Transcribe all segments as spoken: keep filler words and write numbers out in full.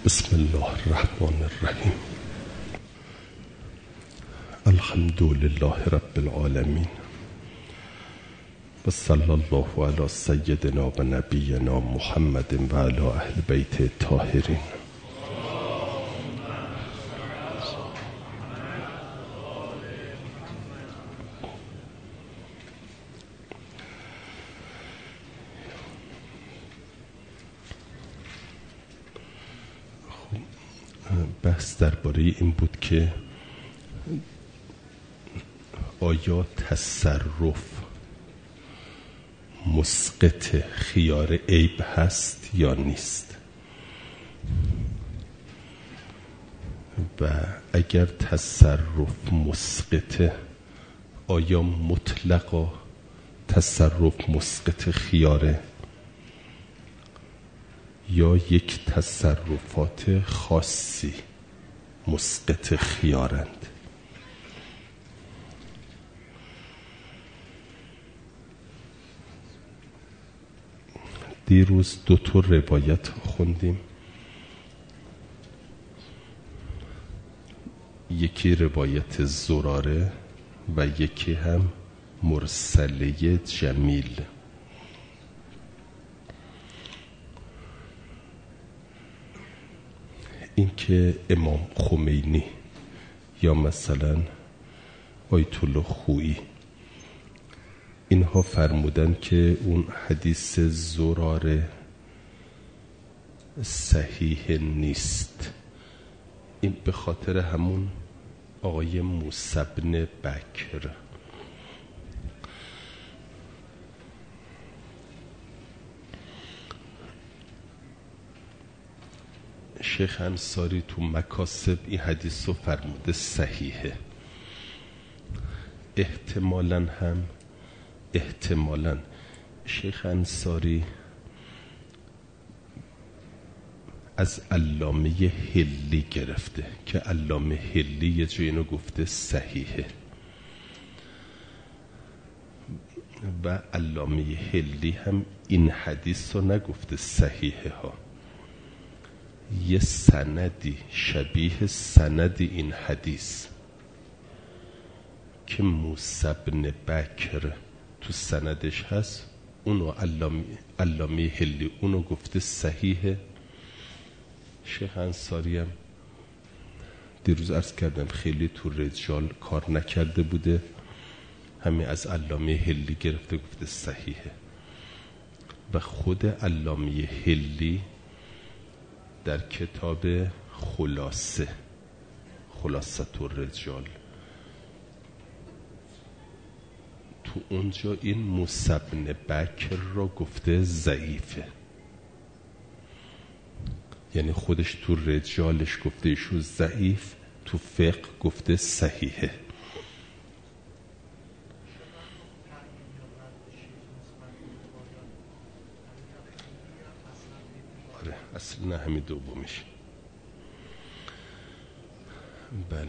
بسم الله الرحمن الرحیم. الحمد لله رب العالمین و صلی الله علی سیدنا و نبینا محمد و علی اهل بیت الطاهرین. بحث درباره این بود که آیا تصرف مسقط خیار عیب هست یا نیست، و اگر تصرف مسقط، آیا مطلقا تصرف مسقط خیاره یا یک تصرفات خاصی مسقط خیارند. دیروز دو تا روایت خوندیم، یکی روایت زراره و یکی هم مرسله جمیل. این که امام خمینی یا مثلا آیت الله خویی اینها فرمودن که اون حدیث زراره صحیح نیست، این به خاطر همون آقای موسی بن بکر. شیخ انصاری تو مکاسب این حدیث رو فرموده صحیحه. احتمالاً هم احتمالاً شیخ انصاری از علامه حلی گرفته که علامه حلی یه جایی اینو گفته صحیحه و علامه حلی هم این حدیث رو نگفته صحیحه ها، یه سندی شبیه سند این حدیث که موسی بن بکر تو سندش هست، اونو علامه علامه حلی اونو گفته صحیحه. شیخ انصاری هم دیروز عرض کردم خیلی تو رجال کار نکرده بوده، همین از علامه حلی گرفته گفته صحیحه. و خود علامه حلی در کتاب خلاصه خلاصه الرجال تو اونجا این موسی بن بکر رو گفته ضعیفه، یعنی خودش تو رجالش گفته ایشو ضعیف، تو فقه گفته صحیحه. آره اصلا نه همین دومیش. بله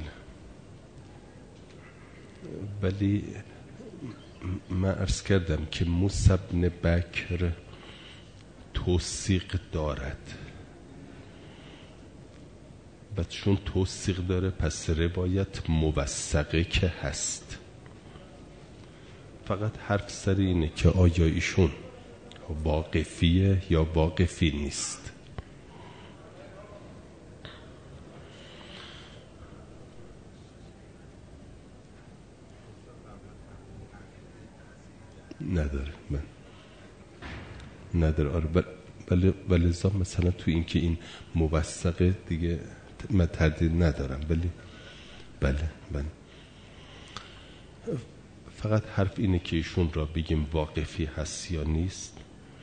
ولی من عرض کردم که موسی بن بکر توثیق دارد و چون توثیق داره پس روایت موثقه که هست. فقط حرف سر اینه که آیا ایشون واقفیه یا واقفی نیست. نداره من نداره آره بله ولی مثلا تو این که این موثقه دیگه من تردید ندارم، ولی بله من فقط حرف اینه که ایشون را بگیم واقفی هست یا نیست.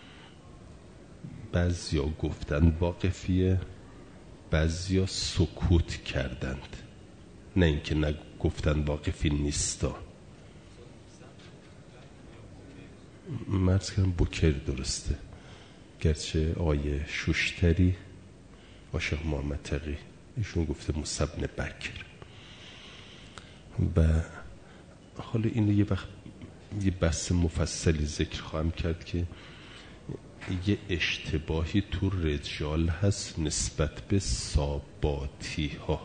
بعضیا گفتن واقفیه، بعضیا سکوت کردند، نه اینکه نگفتن واقفی نیستا. مرز کردم بکر درسته، گرچه آقای شوشتری و شیخ محمد تقی ایشون گفته موسی بن بکر. و حالا اینو یه وقت یه بحث مفصلی ذکر خواهم کرد که یه اشتباهی تو رجال هست نسبت به ساباتی ها.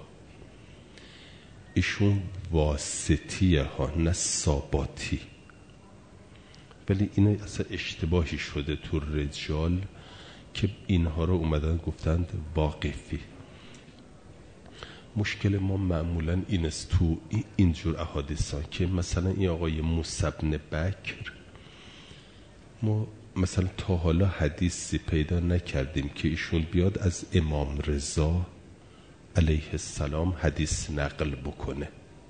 ایشون واسطیه ها نه ساباتی، ولی این اصلا اشتباهی شده تو رجال که اینها رو اومدن گفتند واقفی. مشکل ما معمولا این است تو اینجور احادیثا که مثلا این آقای موسی بن بکر، ما مثلا تا حالا حدیثی پیدا نکردیم که ایشون بیاد از امام رضا علیه السلام حدیث نقل بکنه.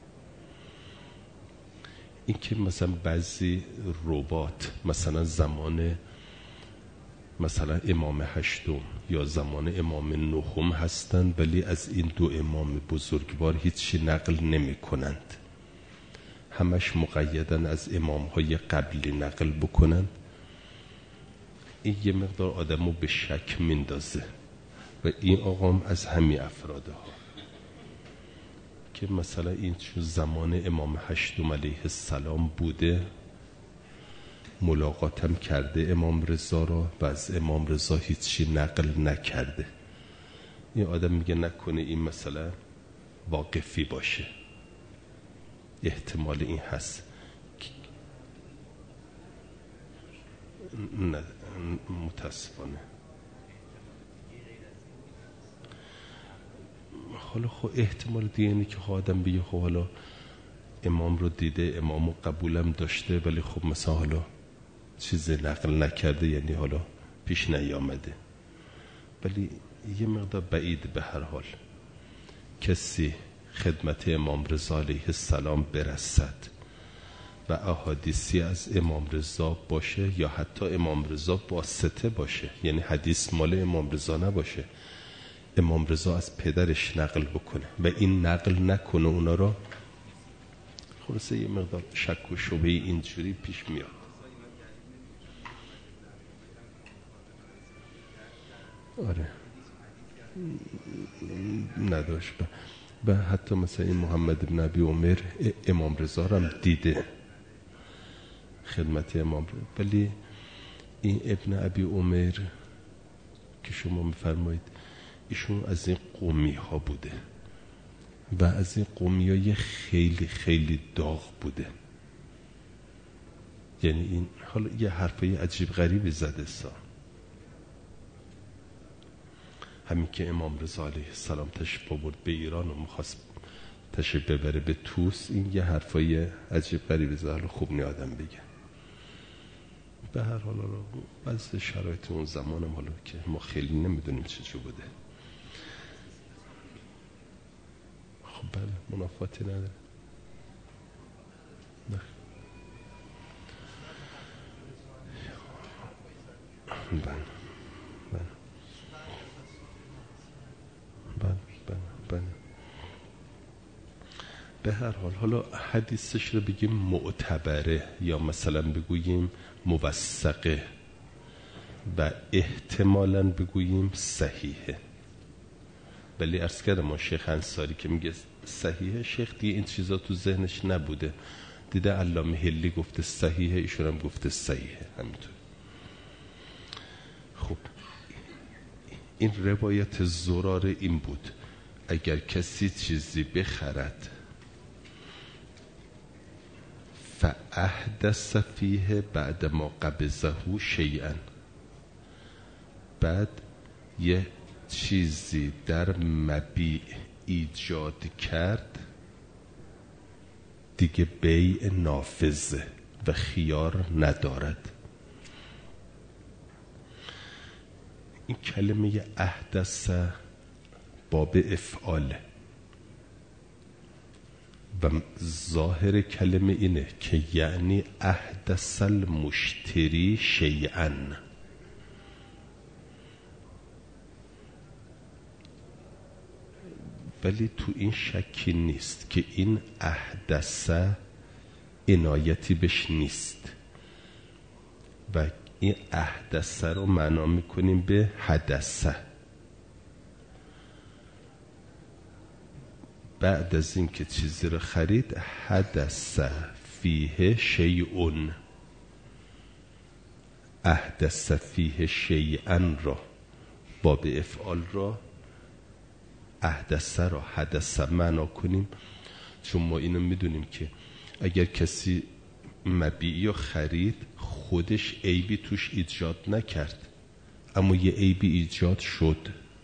این که مثلا بعضی روات مثلا زمان مثلا امام هشتم یا زمان امام نهم هستند ولی از این دو امام بزرگوار هیچی نقل نمی کنند، همش مقیدن از امام های قبلی نقل بکنند. این یه مقدار آدم رو به شک میندازه و این آقام از همین افراده ها که مثلا این چون زمان امام هشتم علیه السلام بوده، ملاقاتم کرده امام رضا را و از امام رضا هیچی نقل نکرده. این آدم میگه نکنه این مثلا واقفی باشه، احتمال این هست. نه متاسفانه. حالا خب احتمال دیگه اینه که آدم بگه خب حالا امام رو دیده، امام رو قبولم داشته، ولی خب مثلا حالا چیز نقل نکرده، یعنی حالا پیش نیامده. ولی یه مقدار بعید به هر حال کسی خدمت امام رضا علیه السلام برسد و احادیثی از امام رضا باشه یا حتی امام رضا واسطه باشه، یعنی حدیث مال امام رضا نباشه، امام رضا از پدرش نقل بکنه و این نقل نکنه اونا را، خلاصه یه مقدار شک و شبهه اینجوری پیش میاد. آره نداشت. و حتی مثلا این محمد بن ابی عمر امام رضا را هم دیده خدمت امام رضا، ولی این ابن ابی عمر که شما میفرمایید ایشون از این قومی ها بوده و از این قومی های خیلی خیلی داغ بوده. یعنی این حالا یه حرفای عجیب غریبی زده سا، همین که امام رضا علیه السلام تشریف آورد به ایران و میخواست تشریف ببره به توس، این یه حرفای عجیب غریبی زده. حالا خوب نی آدم بگه. به هر حال بعض شرایط اون زمانم حالا که ما خیلی نمیدونیم چه جو بوده. خب بله منافاتی نداره. نه بله بله بله بله بله. به هر حال حالا حدیثش رو بگیم معتبره یا مثلا بگوییم موثقه و احتمالاً بگوییم صحیحه، ولی عرض کردم ما شیخ انصاری که میگه صحیحه، شیخ دیگه این چیزا تو ذهنش نبوده، دیده علامه حلی گفته صحیحه، ایشون هم گفته صحیحه، همینطور. خب این روایت زرار این بود اگر کسی چیزی بخرد فاحدث فیه بعد ما قبضه شیئا، بعد یه چیزی در مبیع ایجاد کرد، دیگه بیع نافذه و خیار ندارد. این کلمه احدث باب افعاله و ظاهر کلمه اینه که یعنی احدث المشتری شیئا، ولی تو این شکی نیست که این احدث عنایتی بهش نیست و این احدث رو معنا میکنیم به حدثه. بعد از این که چیزی رو خرید، حدث فیه شیئون، احدث فیه شیئا را باب افعال را احدث را حدث معنا کنیم، چون ما اینو میدونیم که اگر کسی مبیع یا خرید خودش عیبی توش ایجاد نکرد اما یه عیبی ایجاد شد،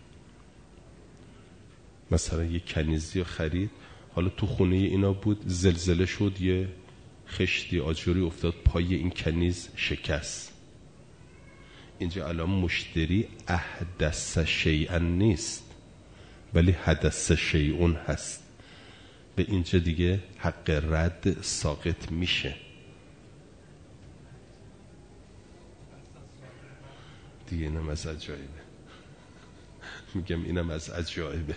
مثلا یه کنیزی خرید، حالا تو خونه اینا بود، زلزله شد، یه خشتی آجوری افتاد پای این کنیز شکست. اینجا الان مشتری احدث شیئا نیست ولی حدث شیئون هست، به اینجا دیگه حق رد ساقط میشه. دیگه اینم از عجایبه، میگم اینم از عجایبه.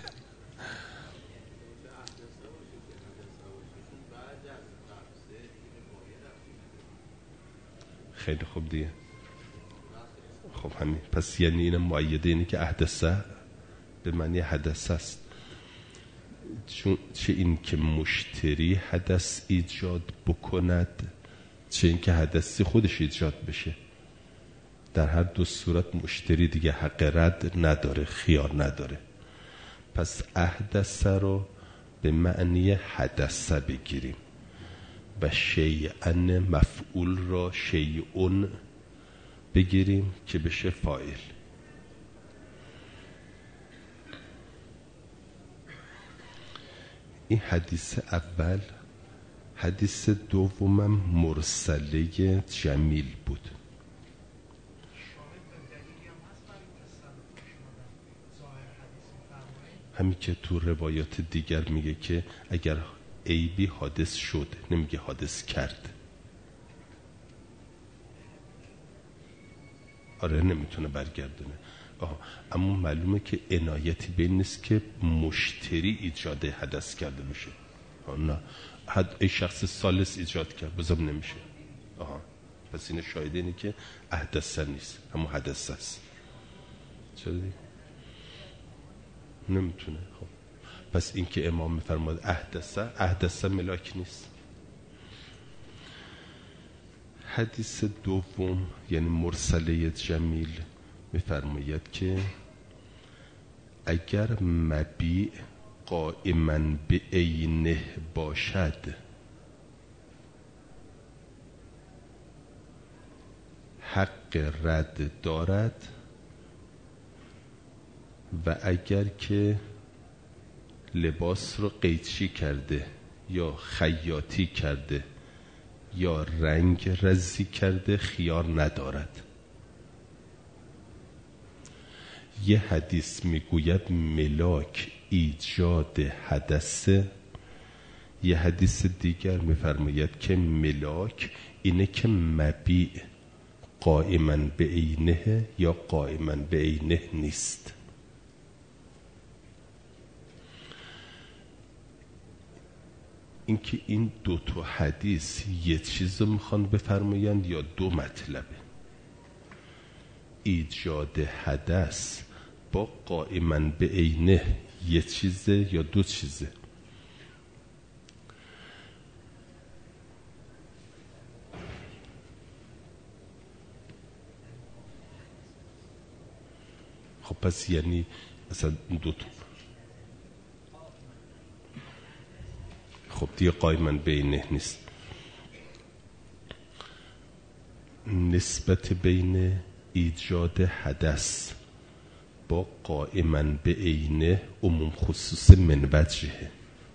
خیلی خوب دیگه. خب همین، پس یعنی اینم مؤیده اینه که احدثه به معنی حدث است، چون چه این که مشتری حدث ایجاد بکند چه این که حدثی خودش ایجاد بشه، در هر دو صورت مشتری دیگه حق رد نداره، خیار نداره. پس احدث رو به معنی حدث بگیریم و شیئا مفعول را شیئون بگیریم که بشه فاعل. این حدیث اول. حدیث دومم مرسله جمیل بود. همین که تو روایات دیگر میگه که اگر عیبی حادث شد، نمیگه حادث کرد. آره نمیتونه برگردونه. آه. اما معلومه که عنایتی به این نیست که مشتری ایجاد حدث کرده باشه. نه، حد ای شخص ثالث ایجاد کرد بازم نمیشه. آها، پس این شاهد اینه که احدث نیست، اما حدث است. چرا دیگه؟ نمیتونه. خب پس این که امام میفرماد احدثه، احدثه ملاک نیست. حدیث دوم یعنی مرسله جمیل میفرماید که اگر مبیع قائما به عینه باشد حق رد دارد و اگر که لباس رو قیچی کرده یا خیاطی کرده یا رنگ رزی کرده خیار ندارد. یه حدیث میگوید ملاک ایجاد حدثه، یه حدیث دیگر میفرماید که ملاک اینه که مبیع قائما به عینه یا قائما به عینه نیست. اینکه این دو تا حدیث یه چیز رو میخوان بفرمایند یا دو مطلبه. ایجاد حدث با قائما به عینه یه چیزه یا دو چیزه؟ خب پس یعنی اصلا دو تا. خب دیگه قائما به عینه نیست. نسبت بین ایجاد حدث با قائما به عینه عموم خصوص من وجهه.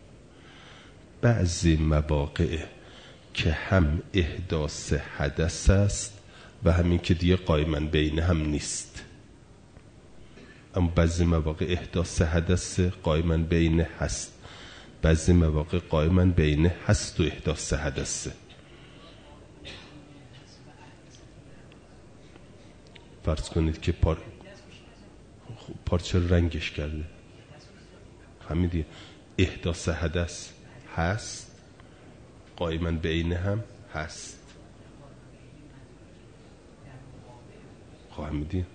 بعضی مواقع که هم احداث حدث است و همین که دیگه قائما به عینه هم نیست، اما بعضی مواقع احداث حدث قائما به عینه هست، بعضی مواقع قائما به عینه هست و احداث حدثه. فرض کنید که پار... پارچه رنگش کرده، همین دیگه احداث حدث هست، قائما به عینه هم هست. خب همین دیگه.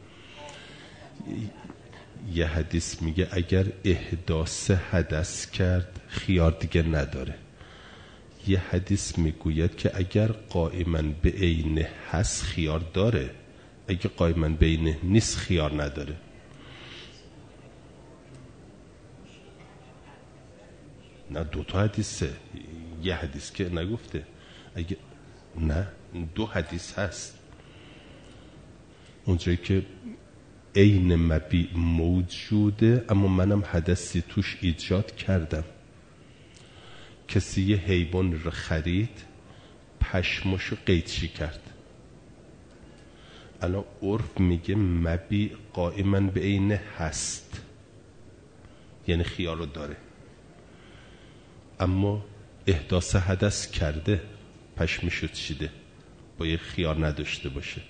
یه حدیث میگه اگر احداث حدث کرد خیار دیگه نداره. یه حدیث میگوید که اگر قائما به عینه هست خیار داره، اگه قائمن بینه نیست خیار نداره. نه دو تا حدیثه، یه حدیث که نگفته. اگه نه دو حدیث هست، اونجایی که عین مبیع موجوده اما منم حدثی توش ایجاد کردم. کسی یه حیوان رو خرید، پشمشو قیچی کرد. الان عرف میگه مبیع قائمن به عین هست، یعنی خیار رو داره، اما احداث حدث کرده، پشمشو چیده، باید خیار نداشته باشه.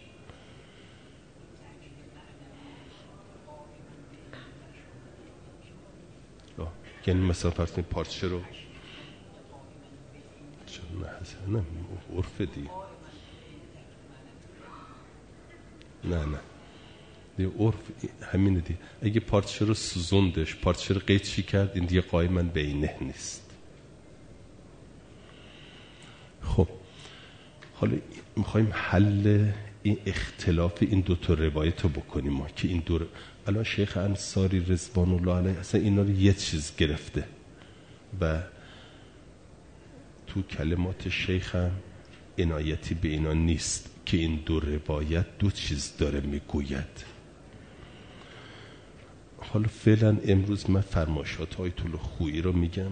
یعنی مثلا فرض کنید پارچه رو نه نه عرف دی نه نه دی عرف همینه دی. اگه پارچه رو سوزوندش، پارچه رو قیچی کرد، این دیگه قائمن بینه نیست. خب حالا میخوایم حل این اختلاف این دو تا روایت رو بکنیم ما که این دو الان شیخ انصاری رضوان الله علیه اصلا اینا رو یه چیز گرفته و تو کلمات شیخ هم عنایتی به اینا نیست که این دو روایت دو چیز داره میگوید. حالا فعلا امروز من فرمایشات آیت الله خویی رو میگم،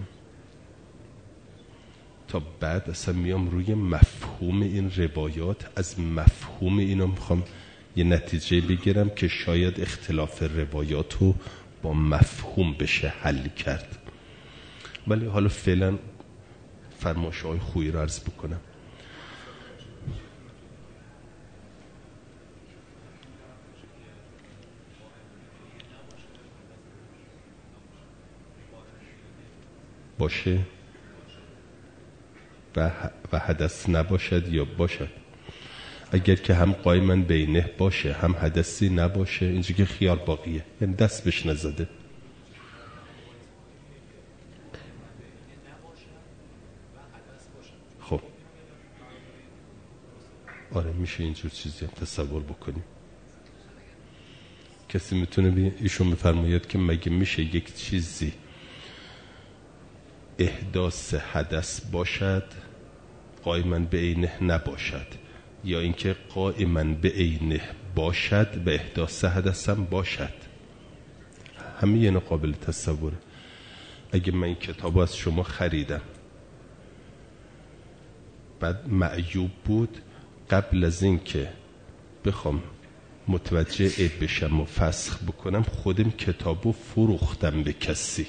تا بعد اصلا میام روی مفهوم این روایات، از مفهوم اینا میخوام یه نتیجه بگیرم که شاید اختلاف روایات رو با مفهوم بشه حل کرد. ولی حالا فعلا فرمایش های خویی رو عرض بکنم. باشه و حدث نباشد یا باشد. اگر که هم قائمن بینه باشه هم حدثی نباشه، اینجا که خیار باقیه، یعنی دست بهش نزده. خب آره میشه اینجور چیزی هم تصور بکنیم. کسی میتونه بی ایشون بفرماید که مگه میشه یک چیزی احداث حدث باشد قائمن به عینه نباشد، یا اینکه قائمن به عینه باشد و احداث حدث هم باشد؟ همه یه قابل تصوره. اگه من این کتاب از شما خریدم بعد معیوب بود، قبل از این که بخوام متوجه عیب بشم و فسخ بکنم، خودم کتابو فروختم به کسی،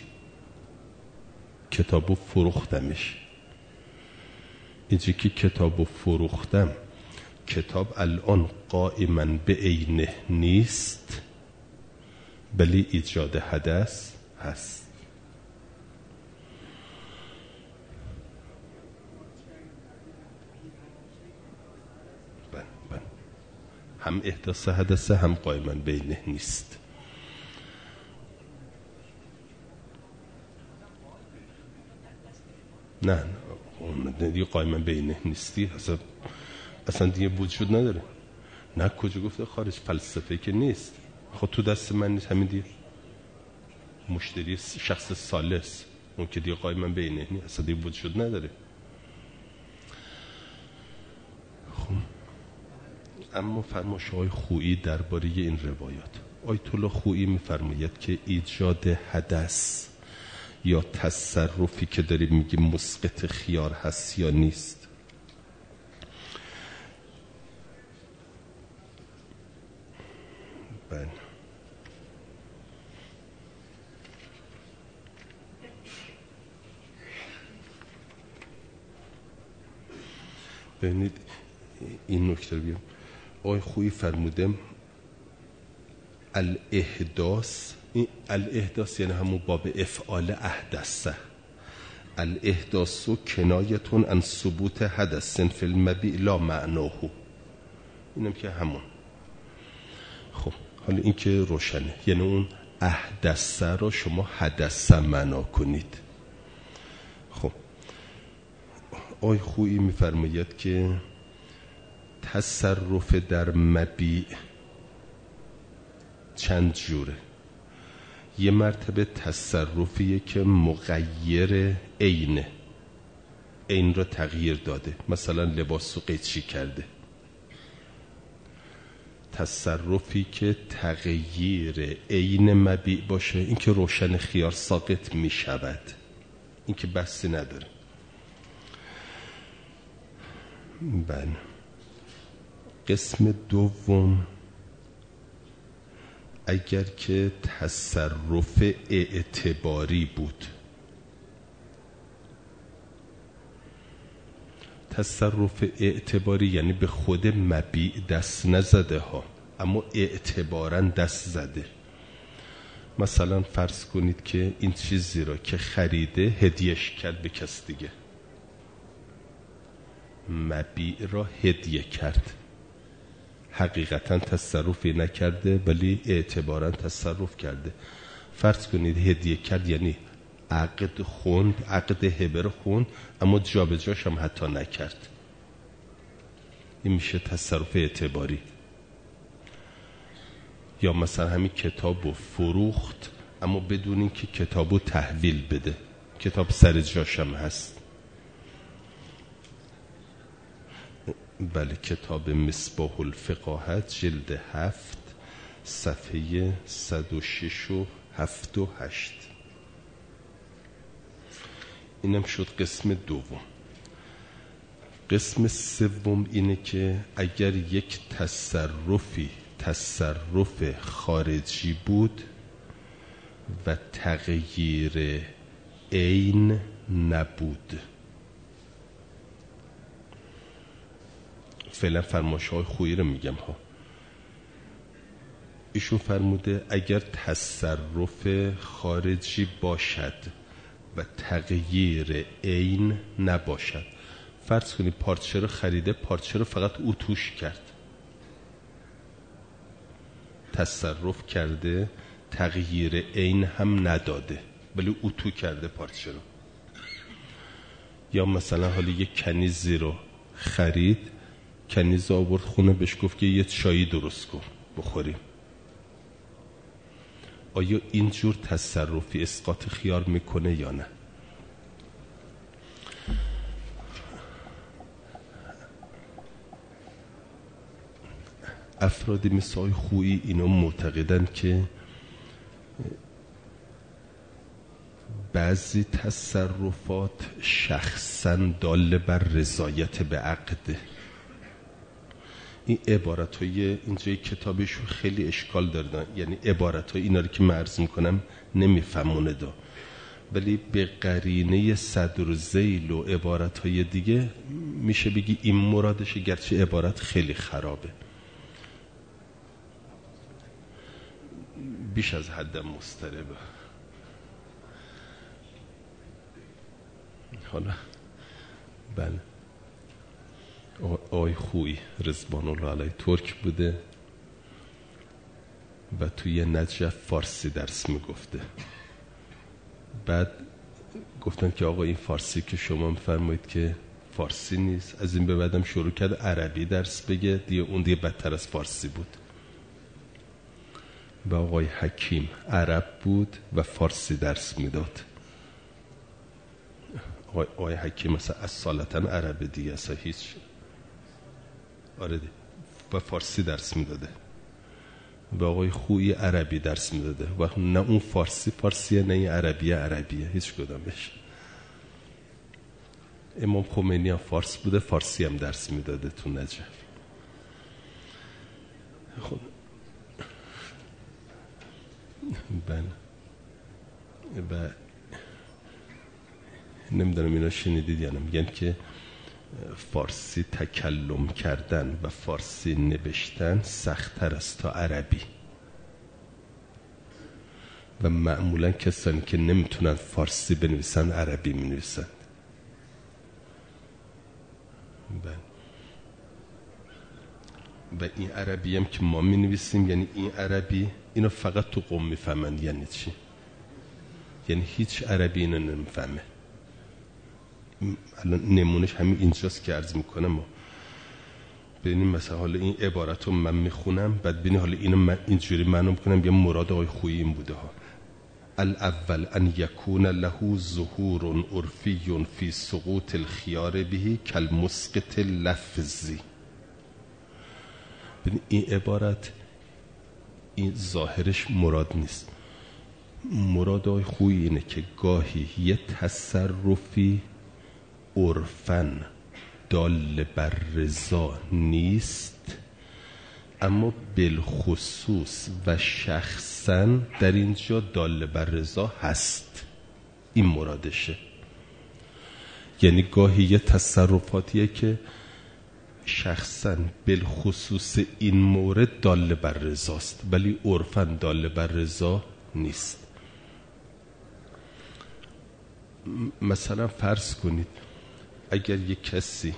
کتابو فروختمش. اینجا که کتابو فروختم، کتاب الان قائمن به عینه نیست ولی ایجاد حدث هست. بله بله، هم احداث حدث هم قائمن به عینه نیست. نه اون دیگه قائمن به عینه نیستی اصلا اصلا دیگه وجود نداره. نه کجا گفته خارج، فلسفه که نیست. خود تو دست من نیست، همین دیگه مشتری شخص ثالث، اون که دیگه قائمن به عینه نیست، اصلا دیگه وجود نداره. خب اما فرمایش‌های خویی درباره این روایات، آیت الله خویی می‌فرماید که ایجاد حدث یا تصرفی که داریم میگیم مسقط خیار هست یا نیست، بله ببینید این نکته رو بیام. آقای خویی فرمودم الاحداث، این الاحداث یعنی همون باب افعال احدثه. الاحداث کنایتون عن ثبوت حدث فی المبیع لا معناه، اینم که همون. خب حالا این که روشنه، یعنی اون احدثه رو شما حدثه معنا کنید. خب آی خویی میفرماید که تصرف در مبیع چند جوره. یه مرتبه تصرفیه که مغیر عینه، عین را تغییر داده، مثلا لباس رو قیچی کرده. تصرفی که تغییر عین مبیع باشه، این که روشن خیار ساقط می شود، این که بحثی نداره. بله. قسم دوم، اگر که تصرف اعتباری بود. تصرف اعتباری یعنی به خود مبیع دست نزده ها، اما اعتباراً دست زده. مثلا فرض کنید که این چیزی را که خریده هدیهش کرد به کس دیگه، مبیع را هدیه کرد، حقیقتا تصرفی نکرده ولی اعتباراً تصرف کرده. فرض کنید هدیه کرد یعنی عقد خوند، عقد هبه رو خوند، اما جابجاش هم حتی نکرد. این میشه تصرف اعتباری. یا مثلا همین کتاب رو فروخت اما بدون اینکه کتاب رو تحویل بده، کتاب سر جاش هم هست. بله، کتاب مصباح الفقاهت جلد هفت صفحه صد و شش و هفت و هشت. اینم شد قسم دوم. قسم سوم اینه که اگر یک تصرفی تصرف خارجی بود و تغییر عین نبود. فعلا فرمایش‌های خویی رو میگم ها. ایشون فرموده اگر تصرف خارجی باشد و تغییر عین نباشد. فرض کنید پارچه رو خریده، پارچه رو فقط اتوش کرد، تصرف کرده، تغییر عین هم نداده ولی اتو کرده پارچه رو. یا مثلا حالا یک کنیزی رو خرید، کنیز آورد خونه، بهش گفت که یه چایی درست کن بخوریم. آیا اینجور تصرفی اسقاط خیار میکنه یا نه؟ افرادی مثل آقای خویی اینا معتقدن که بعضی تصرفات شخصا دال بر رضایت به عقده. این عبارت های اینجای کتابشون خیلی اشکال داره، یعنی عبارت های اینا رو که من عرض میکنم نمیفهمونه دا، ولی به قرینه صدر ذیل و عبارت های دیگه میشه بگی این مرادشه، گرچه عبارت خیلی خرابه، بیش از حدم مضطربه. حالا بله، آقای خویی رضوان الله علیه ترک بوده و توی نجف فارسی درس میگفته. بعد گفتن که آقا این فارسی که شما میفرمایید که فارسی نیست، از این به بعدم شروع کرد عربی درس بگه، دیگه اون دیگه بدتر از فارسی بود. و آقای حکیم عرب بود و فارسی درس میداد. آقای, آقای حکیم مثلا اصالتا عربه دیگه، اصلا هیچ. آره دی. و فارسی درس میداده. و آقای خویی عربی درس میداده. و نه اون فارسی فارسیه، نه این عربیه عربیه، هیچ کدامش. امام خمینی هم فارس بوده، فارسی هم درس میداده تو نجف. خب بله. و نمیدونم اینا شنیدید یا نه، میگن که فارسی تکلم کردن و فارسی نوشتن سخت‌تر است تا عربی و معمولا کسانی که نمیتونن فارسی بنویسن عربی مینویسن. و این عربی هم که ما مینویسیم، یعنی این عربی، اینو فقط تو قم میفهمن. یعنی چی؟ یعنی هیچ عربی اینو نمیفهمه. الان نمونش همین اینجاست که عرض میکنم. ببینیم مثلا حالا این عبارت رو من میخونم، بعد ببینیم حالا اینو من اینجوری منو میکنم یا مراد آقای خویی این بوده ها. الاول ان یکون له ظهور عرفی فی سقوط الخیار به کالمسقط لفظی. ببین این عبارت این ظاهرش مراد نیست. مراد آقای خویی اینه که گاهی یه تصرفی عرفن دال بر رضا نیست، اما بالخصوص و شخصا در اینجا دال بر رضا هست. این مرادشه. یعنی گاهی یه تصرفاتیه که شخصا بالخصوص این مورد دال بر رضاست ولی عرفا دال بر رضا نیست. مثلا فرض کنید اگر یک کسی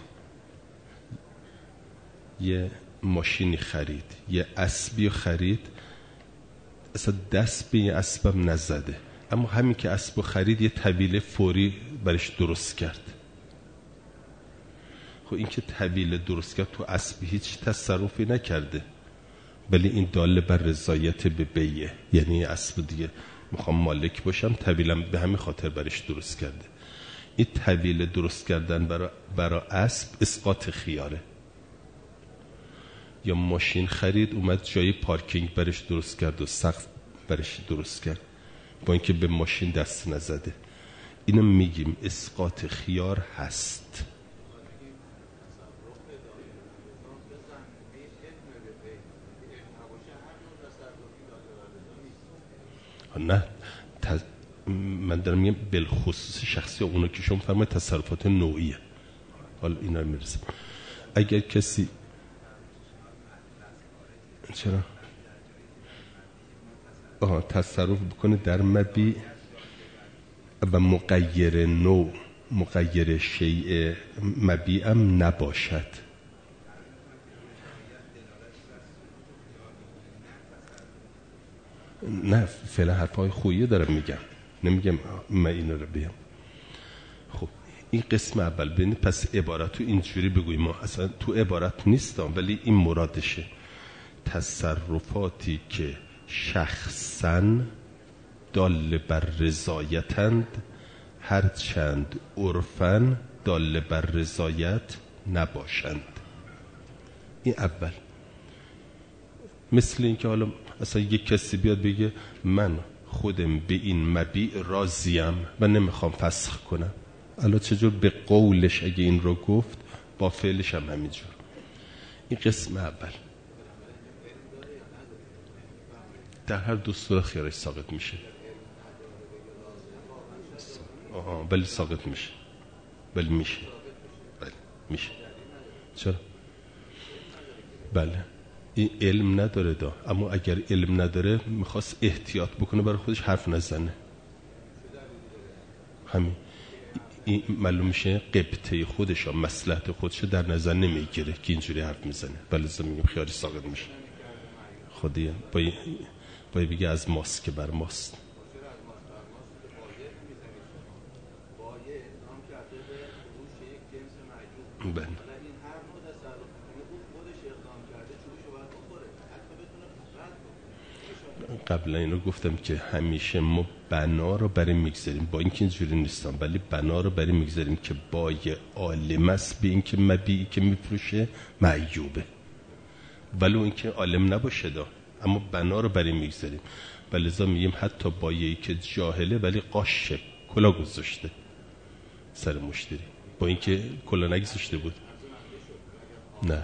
یه ماشینی خرید، یه اسبی خرید، اصلا دست به یه اسبم نزده، اما همین که اسبو خرید یه طویله فوری برش درست کرد. خب این که طویله درست کرد تو اسبی هیچ تصرفی نکرده، ولی این دال بر رضایت به بیه، یعنی اسب دیگه میخوام مالک باشم، طویلم به همین خاطر برش درست کرده. این طویله درست کردن برای برای اسب اسقاط خیاره. یا ماشین خرید اومد جای پارکینگ برش درست کرد و سقف برش درست کرد با اینکه به ماشین دست نزده. اینو میگیم اسقاط خیار هست. نه تز... من دارم میگم بالخصوص شخصی اونو که شما فرمایید تصرفات نوعیه. حالا اینا میرسم. اگر کسی چرا آها تصرف بکنه در مبیع و مغیر نوع مغیر شیء مبیعم نباشد، نه فعلا حرفای خویی دارم میگم، نمیگم من اینو رو بگم. خب این قسم اول ببینید، پس عبارت رو اینجوری بگوییم، ما اصلا تو عبارت نیستم ولی این مرادشه. تصرفاتی که شخصاً دال بر رضایتند هرچند عرفاً دال بر رضایت نباشند. این اول. مثل این که حالا اصلا یک کسی بیاد بگه من خودم به این مبیع راضیم و نمیخوام فسخ کنم، الان چجور به قولش اگه این رو گفت با فعلش هم همینجور. این قسم اول. در هر دو صورت خیارش ساقط میشه. آها بله ساقط میشه، بله میشه، بله میشه. چرا؟ بله این علم نداره دا، اما اگر علم نداره میخواست احتیاط بکنه برای خودش حرف نزنه. همین این معلوم میشه قبطه خودش و مصلحت خودش در نظر نمیگیره که اینجوری حرف میزنه. بله زمین میگم خیارش ساقط میشه. خودی باید باید بگه از ماست که بر ماست. بله قبلا اینو گفتم که همیشه ما بنا رو برای میگذاریم، با اینکه اینجوری نیستم ولی بنا رو برای میگذاریم که بای عالم است به اینکه مبیعی که میفروشه معیوبه، ولی اینکه عالم نباشه دا، اما بنا رو برای میگذاریم. ولذا میگیم حتی بایه‌ای که جاهله ولی قاشه کلا گذاشته سر مشتری، با اینکه کلا نگذاشته بود. نه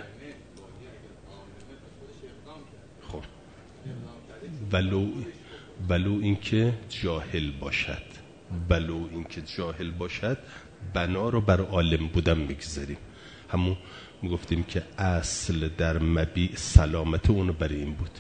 خب ولو ولو اینکه جاهل باشد، ولو اینکه جاهل باشد بنا رو بر عالم بودن میگذاریم. همون میگفتیم که اصل در مبیع سلامت اونو برای این بود.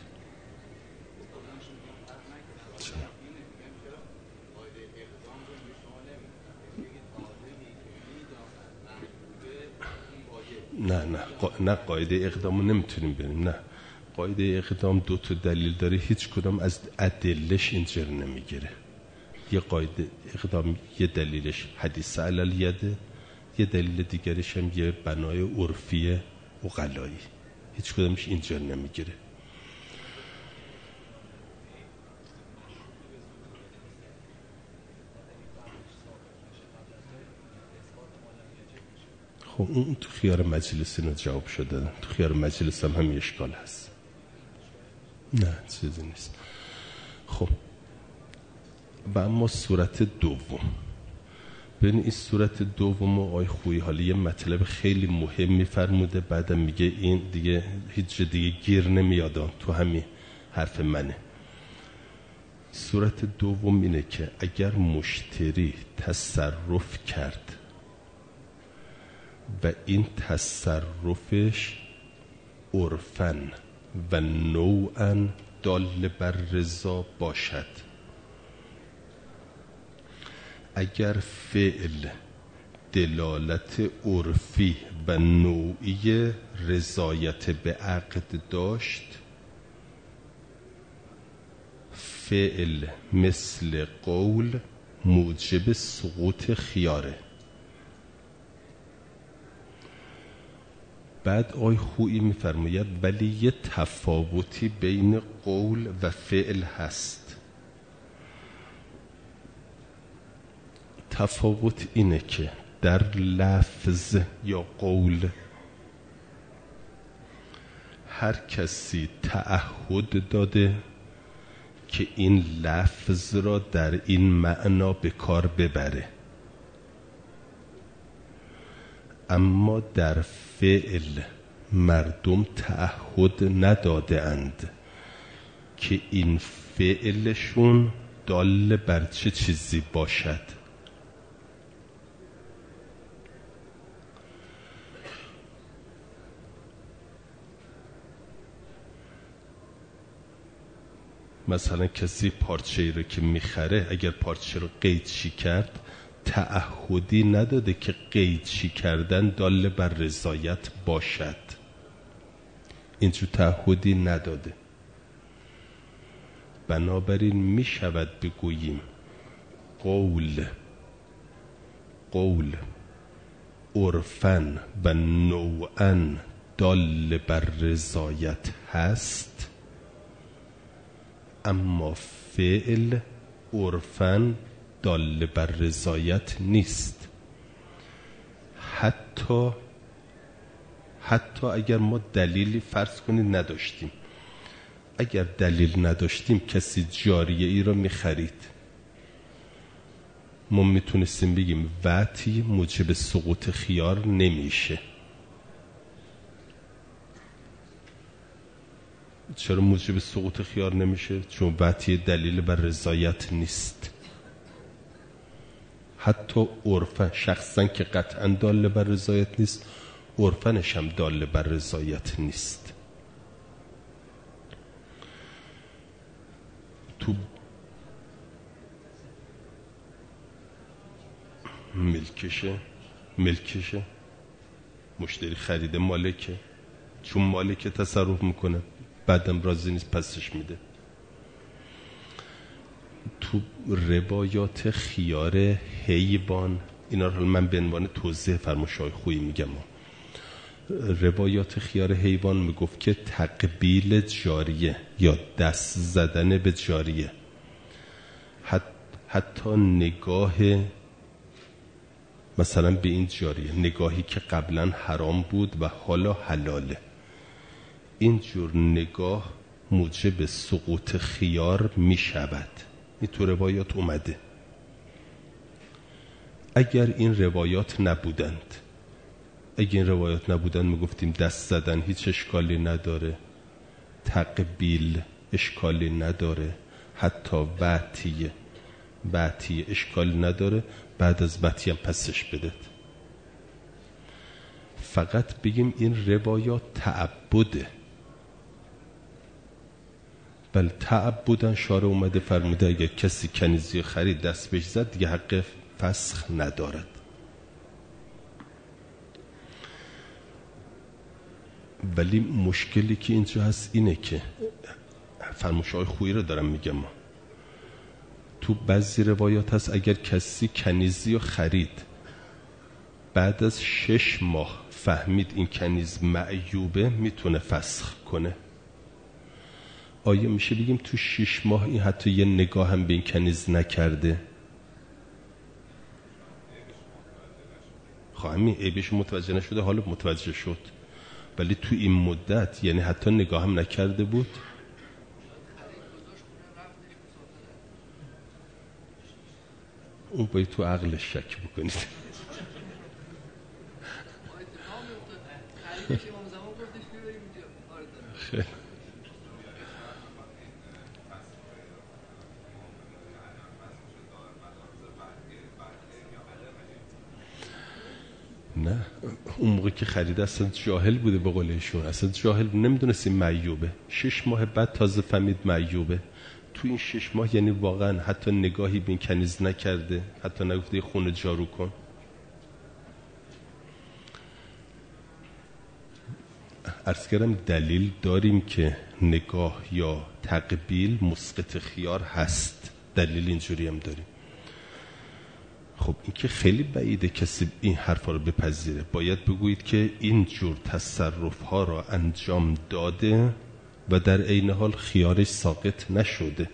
نه نه قا... نه قاعده اقدامو نمیتونیم بریم. نه قاعده اقدام دو تا دلیل داره، هیچ کدام از ادلش اینجا نمیگیره. یه قاعده اقدام یه دلیلش حدیث علی الیده، یه دلیل دیگرش هم یه بنای عرفیه عقلایی، هیچ کدامش اینجا نمیگیره. خب اون تو خیار مجلس اینا جواب شده، تو خیار مجلس هم همین اشکال هست. نه چیزی نیست. خب و اما صورت دوم، ببین این صورت دوم آی خویی حالا یه مطلب خیلی مهم میفرموده، بعدم میگه این دیگه هیچ دیگه گیر نمیاد تو همین حرف منه. صورت دوم اینه که اگر مشتری تصرف کرد و این تصرفش عرفاً و نوعاً دال بر رضا باشد، اگر فعل دلالت عرفی و نوعی رضایت به عقد داشت، فعل مثل قول موجب سقوط خیاره. بعد آی خویی میفرماید ولی یه تفاوتی بین قول و فعل هست. تفاوت اینه که در لفظ یا قول هر کسی تعهد داده که این لفظ را در این معنا به کار ببره، اما در فعل مردم تعهد نداده اند که این فعلشون دال بر چه چیزی باشد. مثلا کسی پارچه ای رو که میخره اگر پارچه رو قیچی کرد تعهدی نداده که قیچی کردن دال بر رضایت باشد، اینجور تعهدی نداده. بنابراین می شود بگوییم قول قول عرفاً و نوعاً دال بر رضایت هست، اما فعل عرفاً دال بر رضایت نیست. حتی حتی اگر ما دلیلی فرض کنید نداشتیم، اگر دلیل نداشتیم کسی جاریه ای را میخرید، ما میتونستیم بگیم وعتی موجب سقوط خیار نمیشه. چرا موجب سقوط خیار نمیشه؟ چون وعتی دلیل بر رضایت نیست. حتی عرفاً شخصاً که قطعاً دال بر رضایت نیست، عرفاًش هم دال بر رضایت نیست. تو ملکشه ملکشه مشتری خریده مالکه، چون مالکه تصرف میکنه، بعدم راضی نیست پسش میده. تو روایات خیار حیوان، اینا رو من به عنوان توضیح فرمایش‌های خویی میگم، روایات خیار حیوان میگفت که تقبیل جاریه یا دست زدن به جاریه، حتی نگاه مثلا به این جاریه، نگاهی که قبلا حرام بود و حالا حلاله، اینجور نگاه موجب سقوط خیار میشود. این تو روایات اومده. اگر این روایات نبودند اگر این روایات نبودند میگفتیم دست زدن هیچ اشکالی نداره، تقبیل اشکالی نداره، حتی وعتیه وعتیه اشکالی نداره، بعد از وعتیه هم پسش بده. فقط بگیم این روایات تعبده. بل تعبدن شارع اومده فرموده اگر کسی کنیزی خرید دست بهش زد دیگه حق فسخ ندارد. ولی مشکلی که اینجا هست اینه که فرمایش‌های خویی رو دارم میگم، تو بعضی روایات هست اگر کسی کنیزی رو خرید بعد از شش ماه فهمید این کنیز معیوبه میتونه فسخ کنه. آیا میشه بگیم تو شش ماه این حتی یه نگاه هم به این کنیز نکرده؟ خب همین عیبش متوجه نشده، حالا متوجه شد، ولی تو این مدت یعنی حتی نگاه هم نکرده بود. اون باید تو عقلش شک بکنید. خیلی نه، اون موقع که خریده اصلا جاهل بوده، به قول ایشون اصلا جاهل نمیدونست این معیوبه. شش ماه بعد تازه فهمید معیوبه. تو این شش ماه یعنی واقعا حتی نگاهی به این کنیز نکرده، حتی نگفته خونه جارو کن. عرض کردم دلیل داریم که نگاه یا تقبیل مسقط خیار هست، دلیل اینجوری هم داریم. خب این که خیلی بعیده کسی این حرفا رو بپذیره. باید بگویید که این جور تصرف ها را انجام داده و در عین حال خیارش ساقط نشده.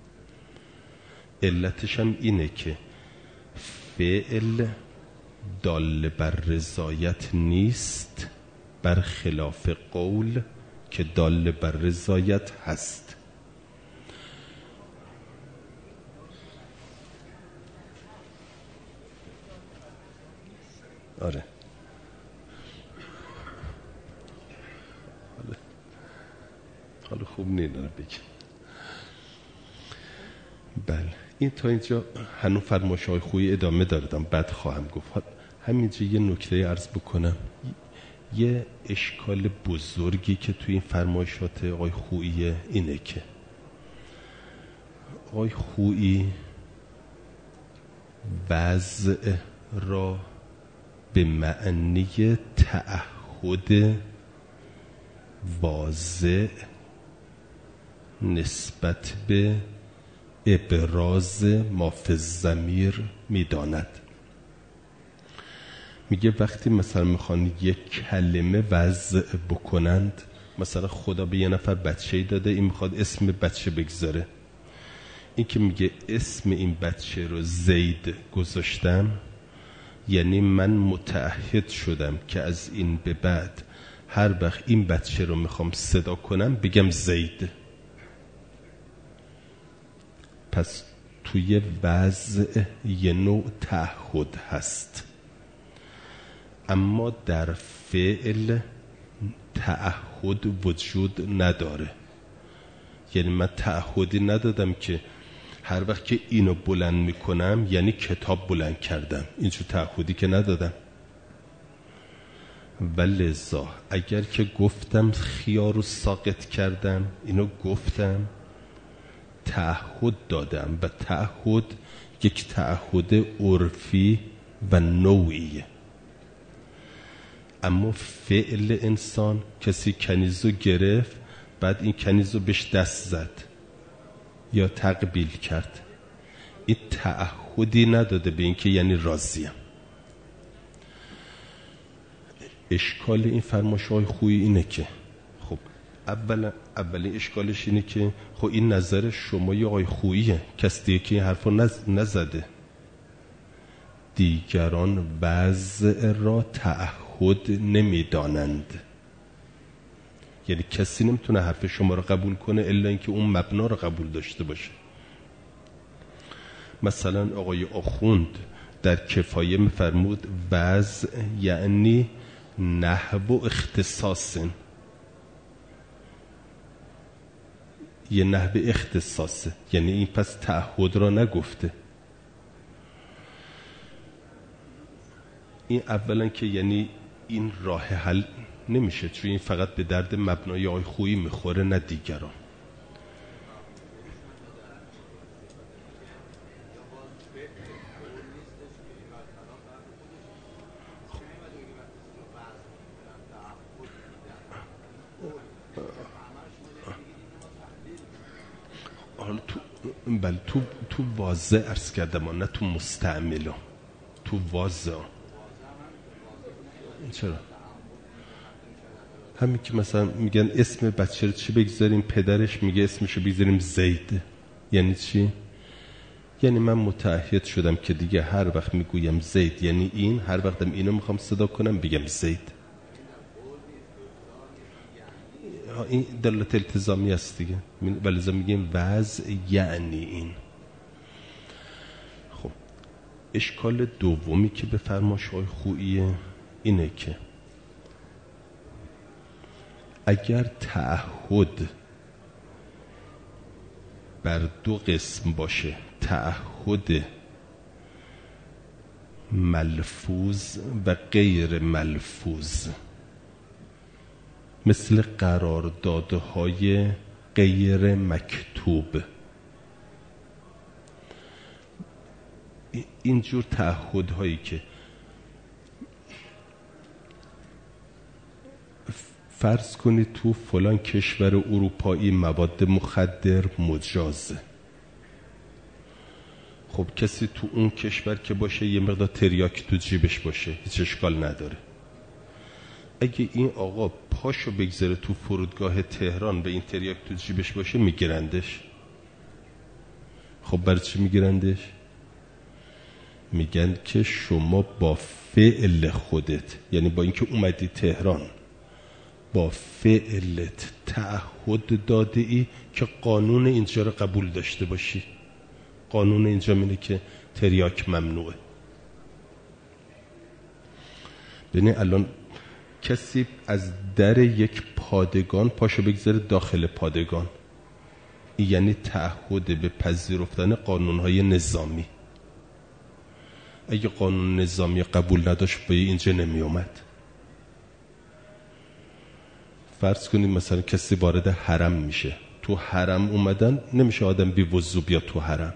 علتش هم اینه که فعل دال بر رضایت نیست، بر خلاف قول که دال بر رضایت هست. آره حالا خوب نیداره بگی. بله این تا اینجا هنو فرمایش های خویی ادامه داردم، بعد خواهم گفت. همینجا یه نکته عرض بکنم. یه اشکال بزرگی که توی این فرمایشات آقای خویی اینه که آقای خویی وضع را به معنی تعهد واضح نسبت به ابراز ما فی الضمیر میداند. میگه وقتی مثلا میخوان یک کلمه وضع بکنند، مثلا خدا به یه نفر بچه‌ای داده، این میخواد اسم بچه بگذاره. این که میگه اسم این بچه رو زید گذاشتم، یعنی من متعهد شدم که از این به بعد هر وقت این بچه رو میخوام صدا کنم بگم زید. پس توی وضع یه نوع تعهد هست، اما در فعل تعهد وجود نداره. یعنی من تعهدی ندادم که هر وقت که اینو بلند میکنم یعنی کتاب بلند کردم، اینجور تعهدی که ندادم. ولذا اگر که گفتم خیار رو ساقط کردم، اینو گفتم تعهد دادم، و تعهد یک تعهد عرفی و نوعیه. اما فعل انسان، کسی کنیزو گرفت بعد این کنیزو بهش دست زد یا تقبیل کرد، این تعهدی نداده به این که یعنی راضیم. اشکال این فرمایش‌های خویی اینه که خب اولا اولی اشکالش اینه که خب این نظر شما یا آقای خوییه، کسی دیگه که این حرفا نز... نزده. دیگران وضع را تعهد نمیدانند. یعنی کسی نمیتونه حرف شما رو قبول کنه الا اینکه اون مبنا رو قبول داشته باشه. مثلا آقای آخوند در کفایه میفرمود وضع یعنی نحو و اختصاص، یه نحو اختصاصه، یعنی این پس تعهد را نگفته. این اولا که یعنی این راه حل نمیشه، چون این فقط به درد مبنای آقای خویی میخوره نه دیگران. حالا تو بله تو تو واضح عرض کردم، نه تو مستعمل، تو واضح. چرا؟ همین که مثلا میگن اسم بچه رو چی بگذاریم، پدرش میگه اسمشو بگذاریم زید. یعنی چی؟ یعنی من متعهد شدم که دیگه هر وقت میگویم زید یعنی این، هر وقتم اینو میخوام صدا کنم بگم زید. این دلالت التزامی است دیگه، ولذا میگیم وضع یعنی این. خب اشکال دومی که به فرمایش‌های خوییه اینه که اگر تعهد بر دو قسم باشه، تعهد ملفوظ و غیر ملفوظ، مثل قراردادهای غیر مکتوب، اینجور تعهدهایی که فرض کنید تو فلان کشور اروپایی مواد مخدر مجازه، خب کسی تو اون کشور که باشه یه مقدار تریاک تو جیبش باشه هیچ اشکال نداره. اگه این آقا پاشو بگذاره تو فرودگاه تهران به این تریاک تو جیبش باشه میگیرندش. خب برای چی میگیرندش؟ میگن که شما با فعل خودت، یعنی با اینکه اومدی تهران، با فعلت تعهد داده ای که قانون اینجا رو قبول داشته باشی. قانون اینجا میگه که تریاک ممنوعه. ببین الان کسی از در یک پادگان پاشو بگذاره داخل پادگان، یعنی تعهد به پذیرفتن قانونهای نظامی. اگه قانون نظامی قبول نداشت به اینجا نمی اومد. فرض کنید مثلا کسی وارد حرم میشه، تو حرم اومدن نمیشه آدم بی وضو بیاد تو حرم.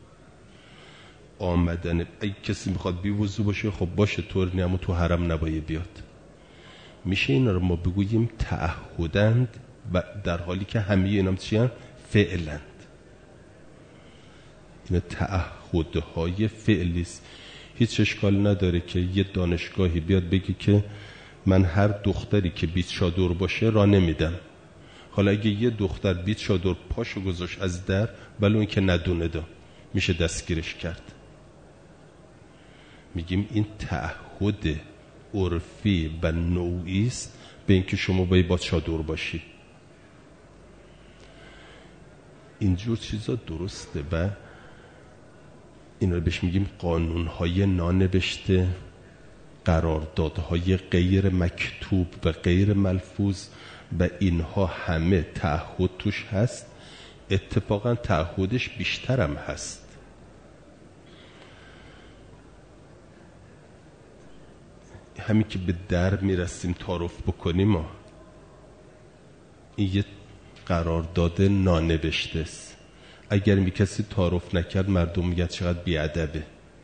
آمدن اگه کسی میخواد بی وضو باشه خب باشه، طور نی، اما تو حرم نباید بیاد. میشه اینا رو ما بگوییم تعهدند و در حالی که همه اینام چی هستند؟ فعلند. این تعهدهای فعلی است. هیچ اشکال نداره که یه دانشگاهی بیاد بگی که من هر دختری که بیت چادر باشه را نمیدم. حالا اگه یه دختر بیت چادر پاشو گذاشت از در، ولی اون که ندونه دا میشه دستگیرش کرد. میگیم این تعهد عرفی و نوعی است به اینکه شما باید با چادر باشی. اینجور چیزا درسته و این رو بهش میگیم قانونهای نانوشته، قراردادهای غیر مکتوب و غیر ملفوظ و اینها همه تعهد توش هست. اتفاقا تعهدش بیشترم هست. همین که به در میرسیم تعارف بکنیم ما این یه قرارداد نانوشته است. اگر می کسی تعارف نکرد مردم میگن چقدر بیادبه،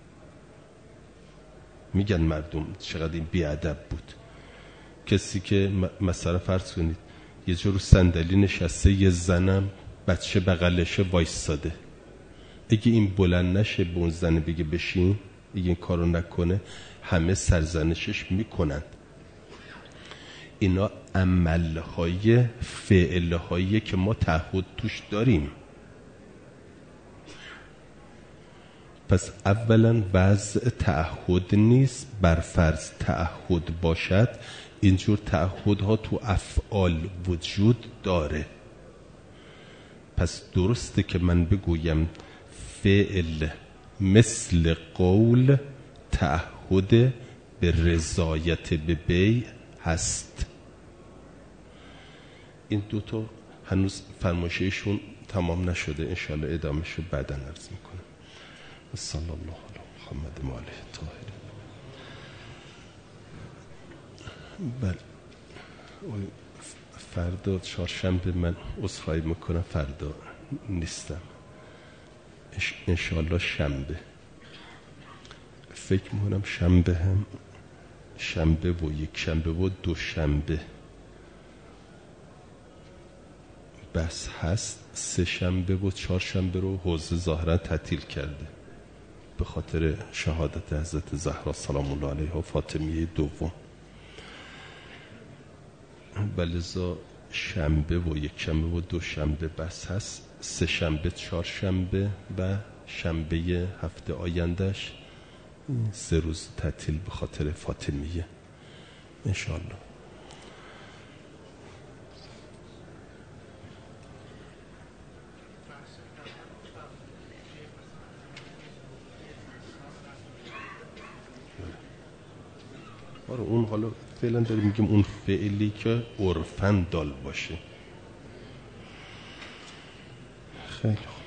میگن مردم چقدر این بیادب بود. کسی که مثلا فرض کنید یه جور صندلی نشسته، یه زنم بچه بغلشه وایستاده، اگه این بلند نشه به اون زن بگه بشین، اگه این کارو نکنه همه سرزنشش میکنند. اینا عملهای فعلهایی که ما تعهد توش داریم. پس اولا وضع تعهد نیست، بر فرض تعهد باشد اینجور تعهدها تو افعال وجود داره. پس درسته که من بگویم فعل مثل قول تعهد به رضایت به بیع هست. این دوتا هنوز فرمایششون تمام نشده، انشاءالله ادامهش رو بعدا عرض میکنم. صلی الله علی محمد و آله الطاهرین. بله فردا چهارشنبه من عذرخواهی میکنم، فردا نیستم، انشاءالله شنبه. فکر میکنم شنبه هم شنبه و یک شنبه و دو شنبه بس هست. سه شنبه و چهار شنبه رو حوزه ظاهرا تعطیل کرده به خاطر شهادت حضرت زهرا سلام الله علیها فاطمیه دوم. ولذا شنبه و یک شنبه و دو شنبه بس هست، سه شنبه، چهار شنبه و شنبه هفته آیندهش سه روز تعطیل به خاطر فاطمیه انشالله. آره اون حالا فعلا داریم میگیم اون فعلی که عرفاً دال باشه. خیلی